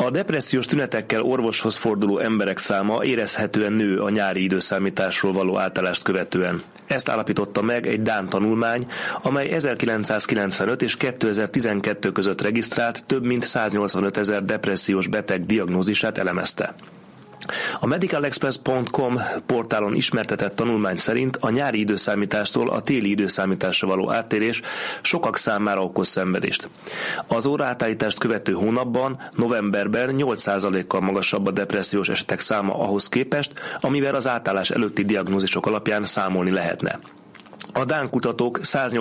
A depressziós tünetekkel orvoshoz forduló emberek száma érezhetően nő a nyári időszámításról való átállást követően. Ezt állapította meg egy dán tanulmány, amely 1995 és 2012 között regisztrált több mint 185 000 depressziós beteg diagnózisát elemezte. A medicalexpress.com portálon ismertetett tanulmány szerint a nyári időszámítástól a téli időszámításra való áttérés sokak számára okoz szenvedést. Az óraátállítást követő hónapban, novemberben 8%-kal magasabb a depressziós esetek száma ahhoz képest, amivel az átállás előtti diagnózisok alapján számolni lehetne. A dán kutatók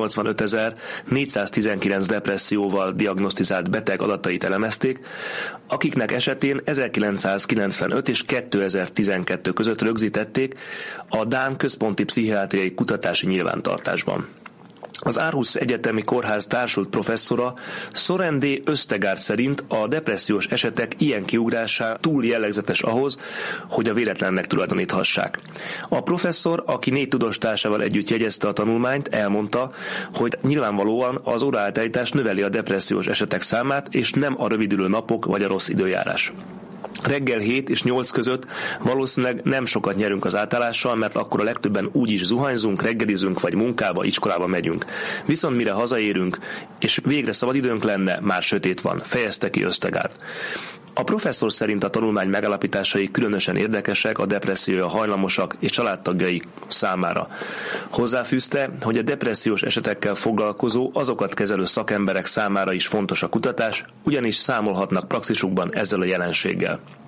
185.419 depresszióval diagnosztizált beteg adatait elemezték, akiknek esetén 1995 és 2012 között rögzítették a Dán Központi Pszichiátriai Kutatási Nyilvántartásban. Az Aarhus Egyetemi Kórház társult professzora Soren D. Östegard szerint a depressziós esetek ilyen kiugrása túl jellegzetes ahhoz, hogy a véletlennek tulajdoníthassák. A professzor, aki 4 tudóstársával együtt jegyezte a tanulmányt, elmondta, hogy nyilvánvalóan az óraátállítás növeli a depressziós esetek számát, és nem a rövidülő napok vagy a rossz időjárás. Reggel 7 és 8 között valószínűleg nem sokat nyerünk az átállással, mert akkor a legtöbben úgyis zuhanyzunk, reggelizünk, vagy munkába, iskolába megyünk. Viszont mire hazaérünk, és végre szabadidőnk lenne, már sötét van, fejezte ki Östegard. A professzor szerint a tanulmány megállapításai különösen érdekesek a depresszióra hajlamosak és családtagjaik számára. Hozzáfűzte, hogy a depressziós esetekkel foglalkozó, azokat kezelő szakemberek számára is fontos a kutatás, ugyanis számolhatnak praxisukban ezzel a jelenséggel.